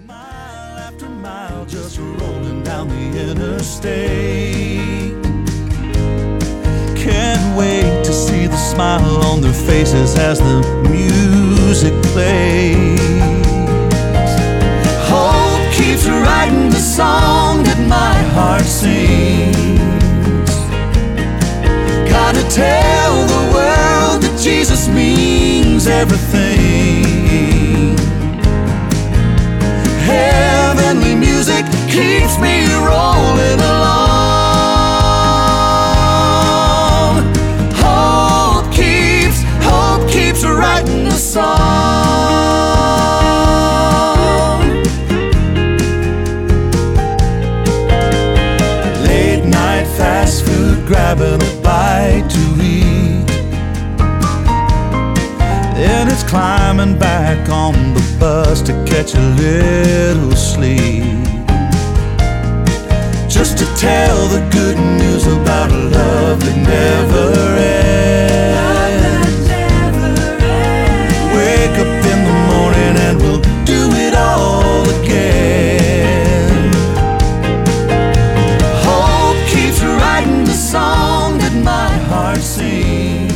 Mile after mile, just rolling down the interstate. Can't wait to see the smile on their faces as the music plays. Hope keeps writing the song that my heart sings. Gotta tell the world that Jesus means everything. Heavenly music keeps me rolling along. Hope keeps writing the song. Late night fast food, grabbing a bite to eat. Then it's climbing back on the bus to catch a little sleep, just to tell the good news about a love that never ends. Wake up in the morning and we'll do it all again. Hope keeps writing the song that my heart sings.